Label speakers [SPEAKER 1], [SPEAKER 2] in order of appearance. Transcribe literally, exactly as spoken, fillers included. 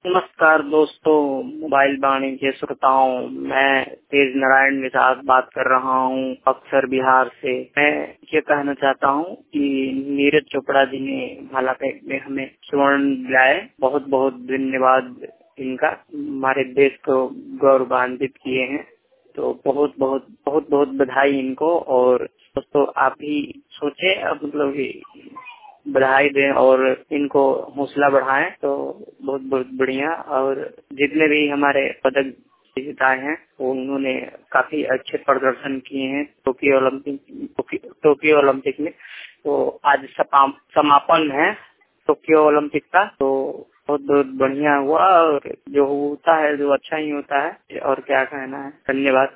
[SPEAKER 1] नमस्कार दोस्तों, मोबाइल वाणी के श्रोताओं, मैं तेज नारायण के साथ बात कर रहा हूँ अक्सर बिहार से। मैं ये कहना चाहता हूँ कि नीरज चोपड़ा जी ने भालाफेक में हमें स्वर्ण दिलाए, बहुत बहुत धन्यवाद इनका। हमारे देश को गौरवान्वित किए हैं, तो बहुत बहुत बहुत बहुत बधाई इनको। और दोस्तों आप भी सोचे, मतलब बधाई दें और इनको हौसला बढ़ाएं, तो बहुत बहुत बढ़िया। और जितने भी हमारे पदक विजेताए हैं वो उन्होंने काफी अच्छे प्रदर्शन किए हैं टोक्यो ओलंपिक टोक्यो ओलंपिक में। तो आज समापन है टोक्यो ओलंपिक का, तो बहुत बहुत बढ़िया हुआ। और जो होता है जो अच्छा ही होता है, और क्या कहना है। धन्यवाद।